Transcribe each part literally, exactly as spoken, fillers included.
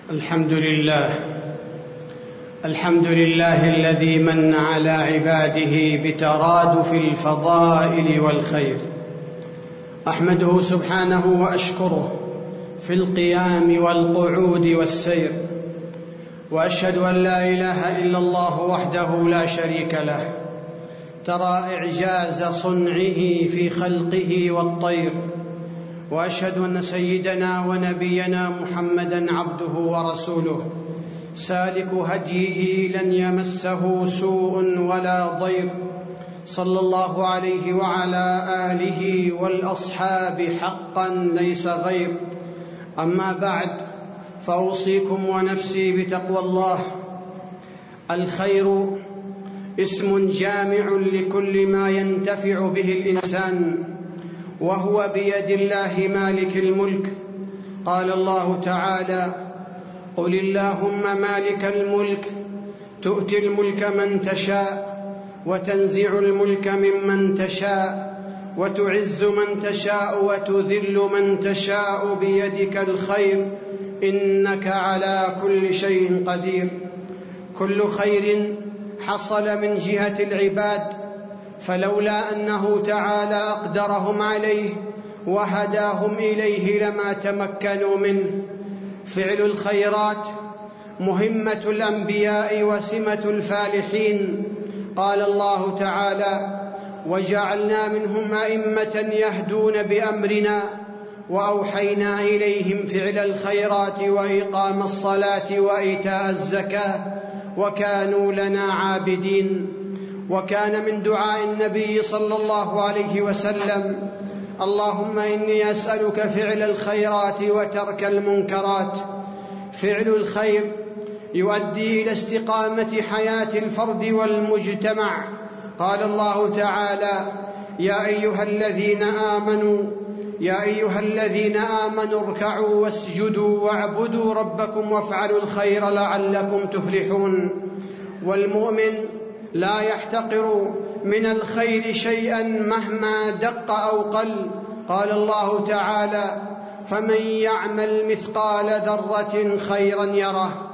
الحمد لله الحمد لله الذي من على عباده بترادف الفضائل والخير. أحمده سبحانه وأشكره في القيام والقعود والسير، وأشهد أن لا إله إلا الله وحده لا شريك له، ترى إعجاز صنعه في خلقه والطير. وأشهد أن سيدنا ونبينا محمدًا عبده ورسوله، سالك هديه لن يمسه سوء ولا ضير، صلى الله عليه وعلى آله والأصحاب حقًا ليس غير. أما بعد، فأوصيكم ونفسي بتقوى الله. الخير اسم جامع لكل ما ينتفع به الإنسان، وهو بيد الله مالك الملك. قال الله تعالى: قل اللهم مالك الملك تؤتي الملك من تشاء وتنزع الملك ممن تشاء وتعز من تشاء وتذل من تشاء بيدك الخير إنك على كل شيء قدير. كل خير حصل من جهة العباد، فلولا أنه تعالى أقدرهم عليه وهداهم إليه لما تمكنوا منه. فعل الخيرات مهمة الأنبياء وسمة الفالحين. قال الله تعالى: وجعلنا منهم أئمة يهدون بأمرنا وأوحينا إليهم فعل الخيرات وإقام الصلاة وإيتاء الزكاة وكانوا لنا عابدين. وكان من دعاء النبي صلى الله عليه وسلم: اللهم إني أسألك فعل الخيرات وترك المنكرات. فعل الخير يؤدي إلى استقامة حياة الفرد والمجتمع. قال الله تعالى: يا أيها الذين آمنوا يا أيها الذين آمنوا اركعوا واسجدوا واعبدوا ربكم وافعلوا الخير لعلكم تفلحون. والمؤمن لا يحتقر من الخير شيئا مهما دق أو قل. قال الله تعالى: فمن يعمل مثقال ذرة خيرا يره.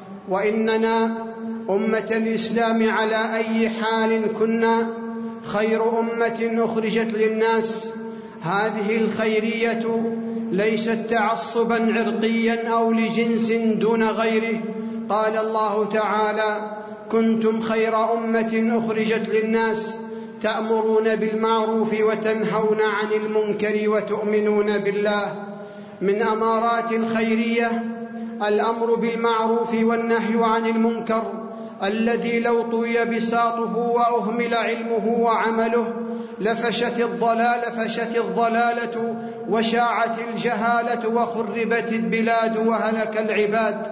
وإننا أمة الإسلام على أي حال كنا خير أمة أخرجت للناس. هذه الخيرية ليست تعصبا عرقيا أو لجنس دون غيره. قال الله تعالى: كنتم خير أمة أخرجت للناس تأمرون بالمعروف وتنهون عن المنكر وتؤمنون بالله. من أمارات الخيرية الأمر بالمعروف والنهي عن المنكر، الذي لو طوي بساطه وأهمل علمه وعمله لفشت الضلال فشت الضلالة وشاعت الجهالة وخربت البلاد وهلك العباد.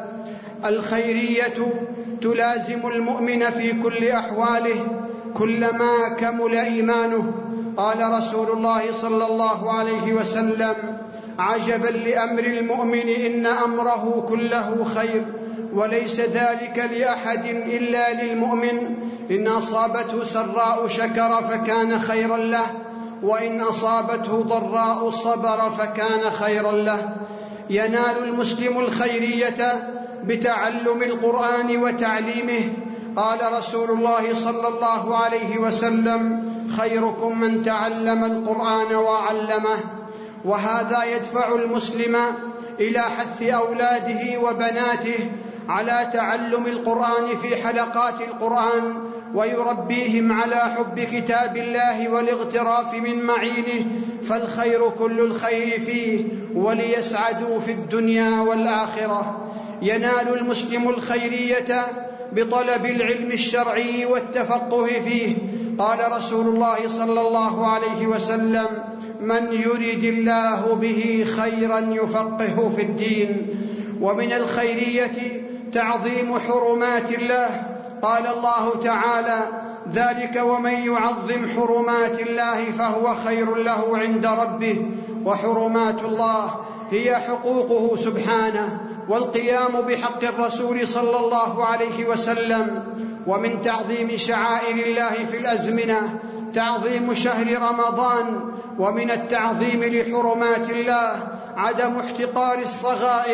الخيرية تلازم المؤمن في كل أحواله كلما كمل إيمانه. قال رسول الله صلى الله عليه وسلم: عجبا لأمر المؤمن إن أمره كله خير، وليس ذلك لأحد إلا للمؤمن. إن أصابته سراء شكر فكان خيرا له، وإن أصابته ضراء صبر فكان خيرا له. ينال المسلم الخيرية بتعلم القرآن وتعليمه. قال رسول الله صلى الله عليه وسلم: خيركم من تعلم القرآن وعلمه. وهذا يدفع المسلم إلى حث أولاده وبناته على تعلم القرآن في حلقات القرآن، ويربيهم على حب كتاب الله والاغتراف من معينه، فالخير كل الخير فيه، وليسعدوا في الدنيا والآخرة. ينال المسلم الخيرية بطلب العلم الشرعي والتفقه فيه. قال رسول الله صلى الله عليه وسلم: من يرد الله به خيرا يفقهه في الدين. ومن الخيرية تعظيم حرمات الله. قال الله تعالى: ذلك ومن يعظم حرمات الله فهو خير له عند ربه. وحرمات الله هي حقوقه سبحانه والقيام بحق الرسول صلى الله عليه وسلم. ومن تعظيم شعائر الله في الأزمنة تعظيم شهر رمضان. ومن التعظيم لحرمات الله عدم احتقار الصغائر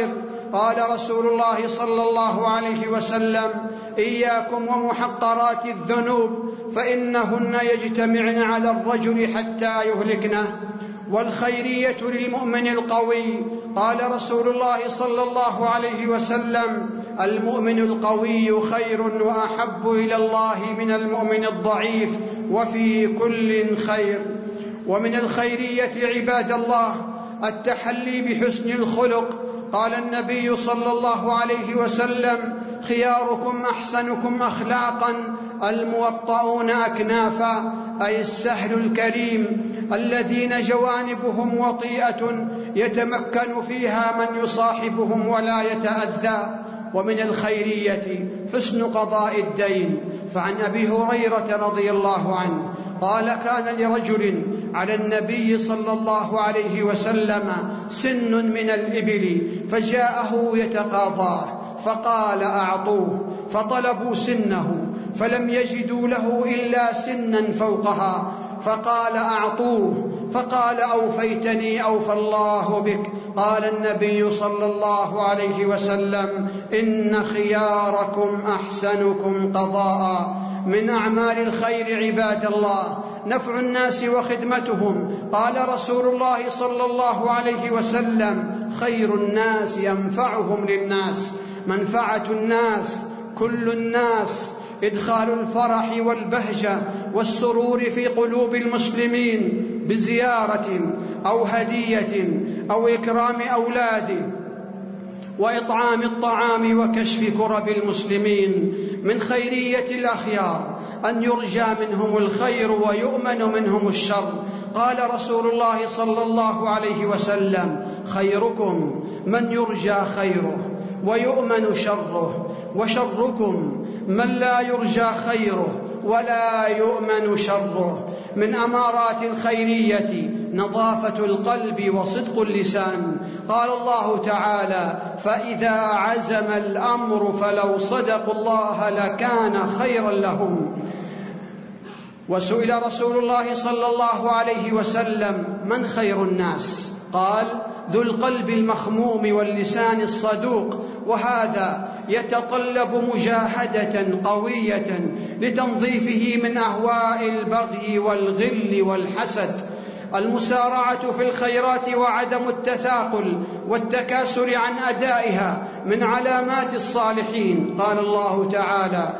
قال رسول الله صلى الله عليه وسلم: إياكم ومحقرات الذنوب فإنهن يجتمعن على الرجل حتى يهلكنه. والخيرية للمؤمن القوي، قال رسول الله صلى الله عليه وسلم: المؤمن القوي خير وأحب إلى الله من المؤمن الضعيف، وفي كل خير. ومن الخيرية عباد الله التحلي بحسن الخلق. قال النبي صلى الله عليه وسلم: خياركم أحسنكم أخلاقا الموطؤون أكنافا، أي السهل الكريم الذين جوانبهم وطيئة يتمكن فيها من يصاحبهم ولا يتأذى. ومن الخيرية حسن قضاء الدين. فعن أبي هريرة رضي الله عنه قال: كان لرجل على النبي صلى الله عليه وسلم سن من الإبل فجاءه يتقاضاه فقال: أعطوه. فطلبوا سنه فلم يجدوا له إلا سنا فوقها فقال: أعطوه. فقال: أوفيتني أوفى الله بك. قال النبي صلى الله عليه وسلم: إن خياركم أحسنكم قضاء. من أعمال الخير عباد الله نفع الناس وخدمتهم. قال رسول الله صلى الله عليه وسلم: خير الناس ينفعهم للناس. منفعة الناس كل الناس، إدخال الفرح والبهجة والسرور في قلوب المسلمين بزيارة أو هدية أو إكرام أولاده وإطعام الطعام وكشف كرب المسلمين. من خيرية الأخيار أن يرجى منهم الخير ويؤمن منهم الشر. قال رسول الله صلى الله عليه وسلم: خيركم من يرجى خيره ويؤمن شره، وشركم من لا يرجى خيره ولا يؤمن شره. من أمارات الخيرية نظافة القلب وصدق اللسان. قال الله تعالى: فإذا عزم الأمر فلو صدقوا الله لكان خيرا لهم. وسئل رسول الله صلى الله عليه وسلم: من خير الناس؟ قال: ذو القلب المخموم واللسان الصدوق. وهذا يتطلب مجاهدة قوية لتنظيفه من أهواء البغي والغل والحسد. المسارعة في الخيرات وعدم التثاقل والتكاسل عن أدائها من علامات الصالحين. قال الله تعالى: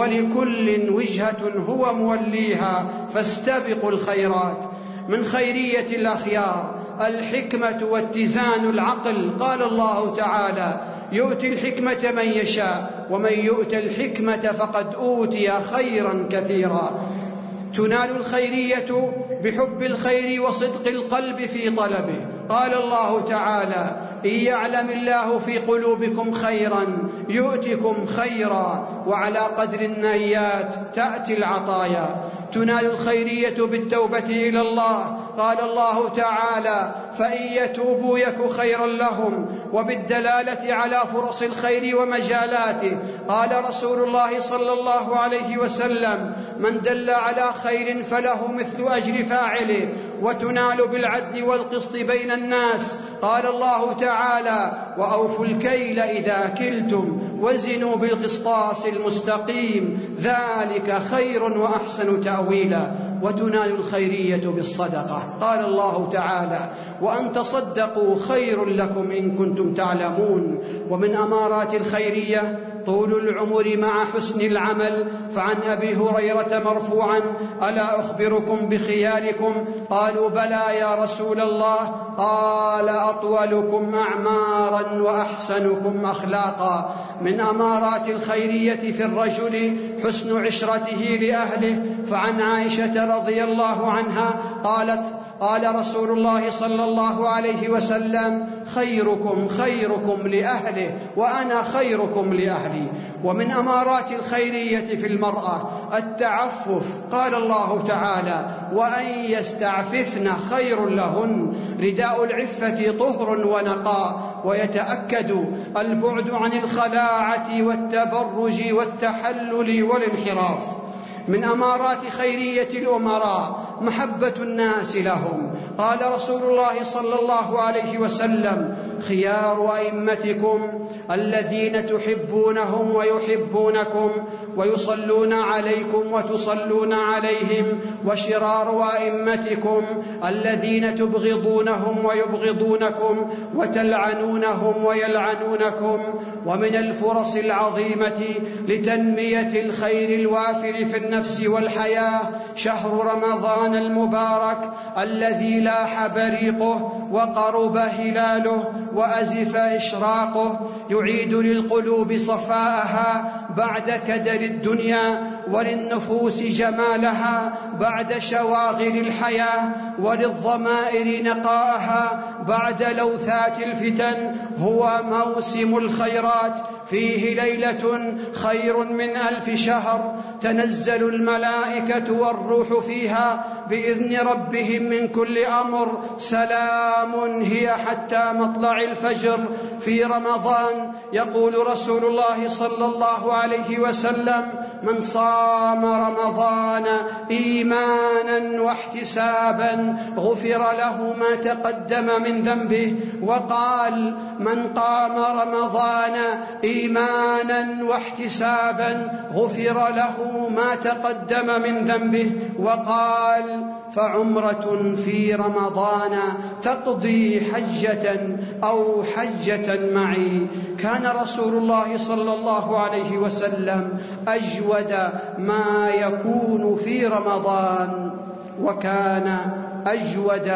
ولكل وجهة هو موليها فاستبقوا الخيرات. من خيرية الأخيار الحكمة واتزان العقل. قال الله تعالى: يؤتي الحكمة من يشاء ومن يؤت الحكمة فقد أوتي خيرا كثيرا. تنال الخيرية بحب الخير وصدق القلب في طلبه. قال الله تعالى: إن يعلم الله في قلوبكم خيرا يؤتكم خيرا، وعلى قدر النيات تأتي العطايا. تنال الخيرية بالتوبة إلى الله. قال الله تعالى: فإن يتوبوا يك خيرا لهم، وبالدلالة على فرص الخير ومجالاته. قال رسول الله صلى الله عليه وسلم: من دل على خير فله مثل أجر فاعله، وتنال بالعدل والقسط بين الناس. قال الله تعالى: وأوفوا الكيل إذا كلتم وزنوا بالقسطاس المستقيم، ذلك خير وأحسن تأويلا. وتنال الخيرية بالصدقة. قال الله تعالى: وأن تصدقوا خير لكم إن كنتم تعلمون. ومن أمارات الخيرية طول العمر مع حسن العمل. فعن أبي هريرة مرفوعا: ألا أخبركم بخياركم؟ قالوا: بلى يا رسول الله. قال: أطولكم أعمارا وأحسنكم أخلاقا. من أمارات الخيرية في الرجل حسن عشرته لأهله. فعن عائشة رضي الله عنها قالت: قال رسول الله صلى الله عليه وسلم: خيركم خيركم لأهله وأنا خيركم لأهلي. ومن أمارات الخيرية في المرأة التعفف. قال الله تعالى: وأن يستعففن خير لهن. رداء العفة طهر ونقاء، ويتأكد البعد عن الخلاعة والتبرج والتحلل والانحراف. من أمارات خيرية الأمراء محبة الناس لهم. قال رسول الله صلى الله عليه وسلم: خيار أئمتكم الذين تحبونهم ويحبونكم ويصلون عليكم وتصلون عليهم، وشرار أئمتكم الذين تبغضونهم ويبغضونكم وتلعنونهم ويلعنونكم. ومن الفرص العظيمة لتنمية الخير الوافر في النفس والحياة شهر رمضان المبارك الذي لاح بريقه وقرب هلاله وأزف إشراقه، يعيد للقلوب صفاءها بعد كدر الدنيا، وللنفوس جمالها بعد شواغل الحياة، وللضمائر نقاءها بعد لوثات الفتن. هو موسم الخيرات، فيه ليلة خير من ألف شهر، تنزل الملائكة والروح فيها بإذن ربهم من كل أمر، سلام هي حتى مطلع الفجر. في رمضان يقول رسول الله صلى الله عليه وسلم: من صام رمضان إيمانا واحتسابا غفر له ما تقدم من ذنبه. وقال: من قام رمضان إيمانا واحتسابا غفر له ما تقدم من ذنبه. وقال: فعمرة في رمضان تقضي حجة أو حجة معي. كان رسول الله صلى الله عليه وسلم أجود ما يكون في رمضان، وكان أجود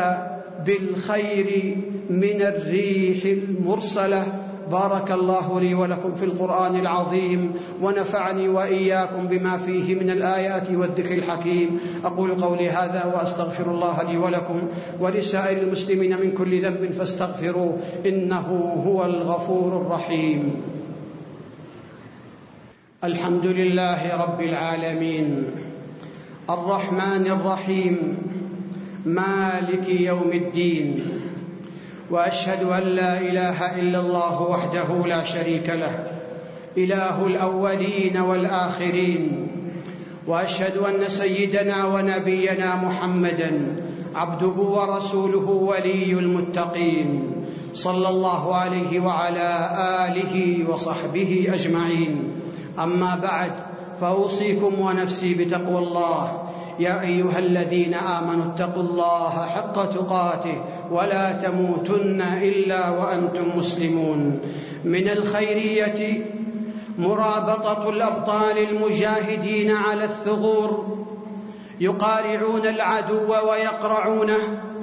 بالخير من الريح المرسلة. بارك الله لي ولكم في القرآن العظيم، ونفعني وإياكم بما فيه من الآيات والذكر الحكيم. أقول قولي هذا وأستغفر الله لي ولكم ولسائر المسلمين من كل ذنب فاستغفروه، إنه هو الغفور الرحيم. الحمد لله رب العالمين، الرحمن الرحيم، مالك يوم الدين، وأشهد أن لا إله إلا الله وحده لا شريك له، إله الأولين والآخرين. وأشهد أن سيدنا ونبينا محمدًا عبده ورسوله ولي المتقين، صلى الله عليه وعلى آله وصحبه أجمعين. أما بعد، فأوصيكم ونفسي بتقوى الله. يا أيها الذين آمنوا اتقوا الله حق تقاته ولا تموتن إلا وأنتم مسلمون. من الخيرية مرابطة الأبطال المجاهدين على الثغور، يقارعون العدو ويقرعونه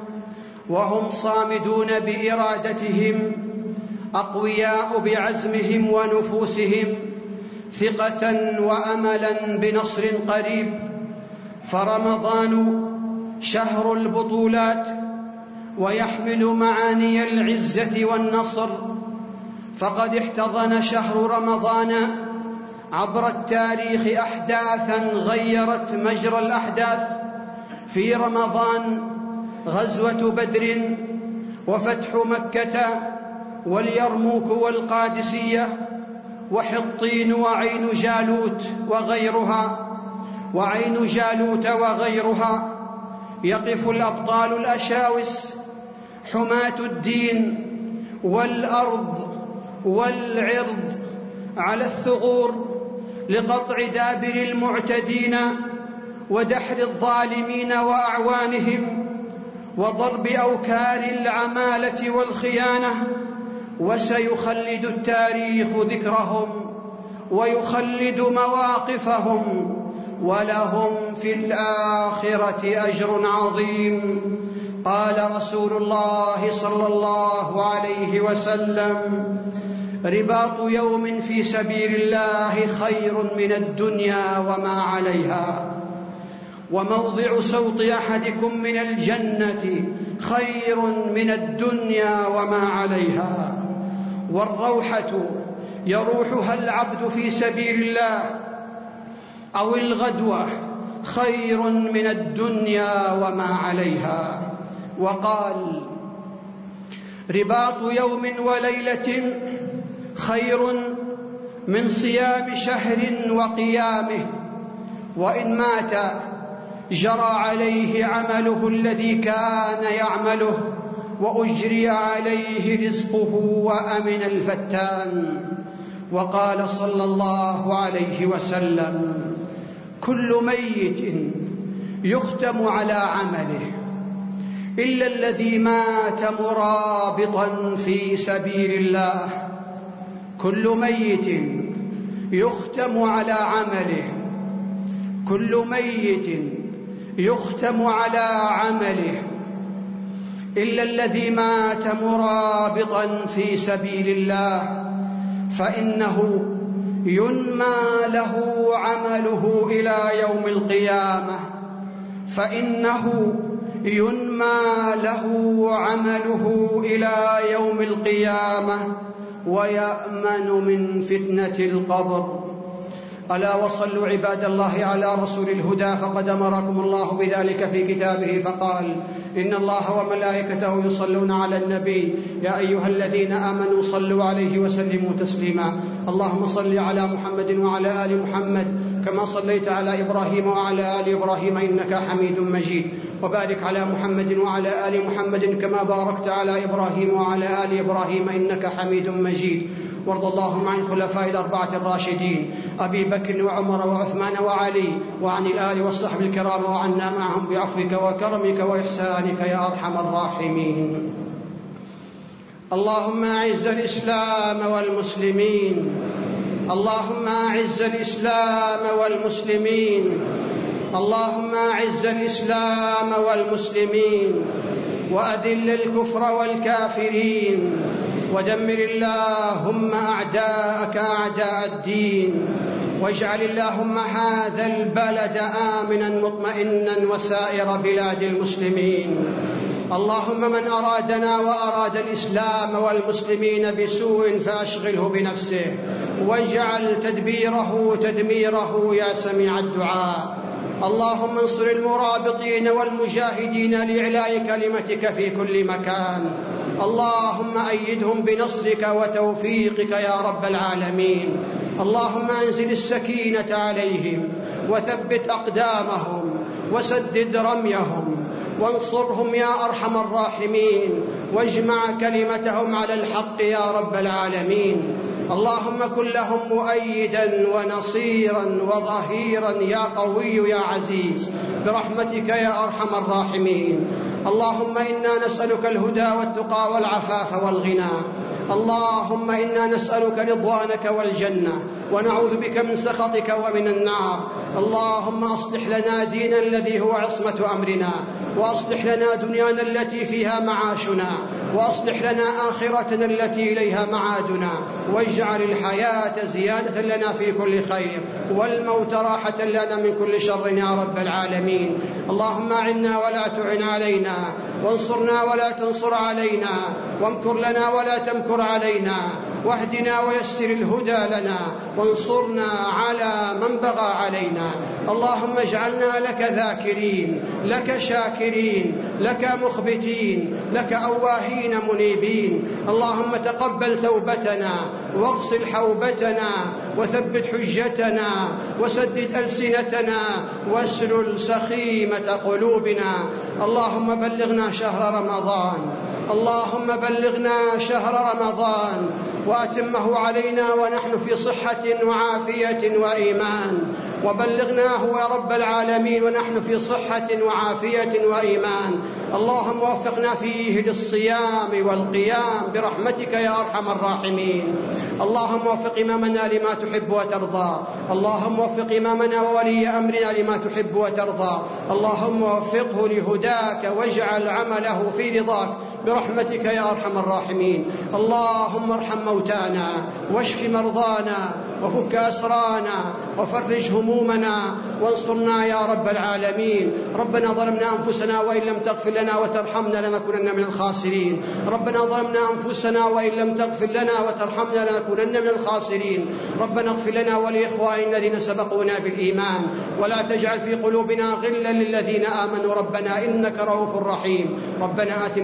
وهم صامدون بإرادتهم، أقوياء بعزمهم ونفوسهم، ثقة وأملا بنصر قريب. فرمضان شهر البطولات، ويحمل معاني العزة والنصر، فقد احتضن شهر رمضان عبر التاريخ أحداثا غيرت مجرى الأحداث. في رمضان غزوة بدر وفتح مكة واليرموك والقادسية وحطين وعين جالوت وغيرها وعين جالوت وغيرها. يقف الأبطال الأشاوس حماة الدين والأرض والعرض على الثغور لقطع دابر المعتدين ودحر الظالمين وأعوانهم وضرب أوكار العمالة والخيانة. وسيخلد التاريخ ذكرهم ويخلد مواقفهم، ولهم في الآخرة أجر عظيم. قال رسول الله صلى الله عليه وسلم: رباط يوم في سبيل الله خير من الدنيا وما عليها، وموضع سوط أحدكم من الجنة خير من الدنيا وما عليها. والروحة يروحها العبد في سبيل الله أو الغدوة خير من الدنيا وما عليها. وقال: رباط يوم وليلة خير من صيام شهر وقيامه، وإن مات جرى عليه عمله الذي كان يعمله، وأجري عليه رزقه وأمن الفتان. وقال صلى الله عليه وسلم: كل ميت يختم على عمله إلا الذي مات مرابطا في سبيل الله. كل ميت يختم على عمله، كل ميت يختم على عمله إلا الذي مات مرابطا في سبيل الله، فإنه ينمى له عمله إلى يوم القيامة، فإنه ينمى له عمله إلى يوم القيامة ويأمن من فتنة القبر. ألا وصلوا عباد الله على رسول الهدى، فقد أمركم الله بذلك في كتابه فقال: إن الله وملائكته يصلون على النبي يا أيها الذين آمنوا صلوا عليه وسلموا تسليما. اللهم صل على محمد وعلى آل محمد كما صليت على إبراهيم وعلى آل إبراهيم إنك حميد مجيد، وبارك على محمد وعلى آل محمد كما باركت على إبراهيم وعلى آل إبراهيم إنك حميد مجيد. وارض اللهم عن الخلفاء الأربعة الراشدين أبي بكر وعمر وعثمان وعلي، وعن الآل والصحب الكرام، وعنا معهم بعفوك وكرمك وإحسانك يا أرحم الراحمين. اللهم أعز الإسلام والمسلمين، اللهم أعز الإسلام والمسلمين، اللهم أعز الإسلام والمسلمين، وأذل الكفر والكافرين، ودمر اللهم أعداءك أعداء الدين، واجعل اللهم هذا البلد آمنا مطمئنا وسائر بلاد المسلمين. اللهم من أرادنا وأراد الإسلام والمسلمين بسوء فأشغله بنفسه، واجعل تدبيره تدميره يا سميع الدعاء. اللهم انصر المرابطين والمجاهدين لإعلاء كلمتك في كل مكان. اللهم أيدهم بنصرك وتوفيقك يا رب العالمين. اللهم أنزل السكينة عليهم وثبت أقدامهم وسدد رميهم وانصرهم يا أرحم الراحمين، واجمع كلمتهم على الحق يا رب العالمين. اللهم كن لهم مؤيدا ونصيرا وظهيرا يا قوي يا عزيز برحمتك يا أرحم الراحمين. اللهم إنا نسألك الهدى والتقى والعفاف والغنى. اللهم إنا نسألك رضوانك والجنة، ونعوذ بك من سخطك ومن النار. اللهم أصلح لنا دينا الذي هو عصمة أمرنا، وأصلح لنا دنيانا التي فيها معاشنا، وأصلح لنا آخرتنا التي إليها معادنا، واجعل الحياة زيادة لنا في كل خير، والموت راحة لنا من كل شر يا رب العالمين. اللهم أعنا ولا تعن علينا، وانصرنا ولا تنصر علينا، وامكر لنا ولا تمكر علينا، واهدنا ويسر الهدى لنا، وانصرنا على من بغى علينا. اللهم اجعلنا لك ذاكرين، لك شاكرين، لك مخبتين، لك أواهين منيبين. اللهم تقبل توبتنا، واغسل حوبتنا، وثبت حجتنا، وسدد ألسنتنا، واسلل سخيمة قلوبنا. اللهم بلغنا شهر رمضان، اللهم بلغنا شهر رمضان وأتمه علينا ونحن في صحة وعافية وإيمان، وبلغناه يا رب العالمين ونحن في صحة وعافية وإيمان. اللهم وفقنا فيه للصيام والقيام برحمتك يا أرحم الراحمين. اللهم وفق إمامنا لما تحب وترضى، اللهم وفق إمامنا وولي أمرنا لما تحب وترضى. اللهم وفقه لهداك، واجعل عمله في رضاك برحمتك يا أرحم الراحمين. اللهم ارحم موتانا، واشف مرضانا، وفك أسرانا، وفرج همومنا، وانصرنا يا رب العالمين. ربنا ظلمنا أنفسنا وإن لم تغفر لنا وترحمنا لنكونن من الخاسرين. ربنا ظلمنا أنفسنا وإن لم تغفر لنا وترحمنا لنكونن من الخاسرين. ربنا اغفر لنا ولإخواننا الذين سبقونا بالإيمان، ولا تجعل في قلوبنا غلا للذين آمنوا ربنا إنك رؤوف رحيم. ربنا آتنا في الدنيا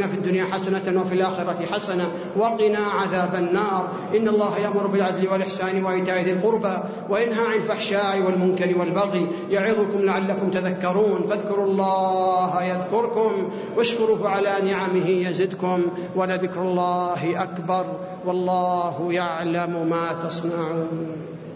الدنيا حسنة وفي الآخرة حسنة وقنا عذاب النار. إن الله يأمر بالعدل والإحسان وإيتاء ذي القربى وينهى عن الفحشاء والمنكر والبغي يعظكم لعلكم تذكرون. فاذكروا الله يذكركم واشكروه على نعمه يزدكم ولذكر الله أكبر والله يعلم ما تصنعون.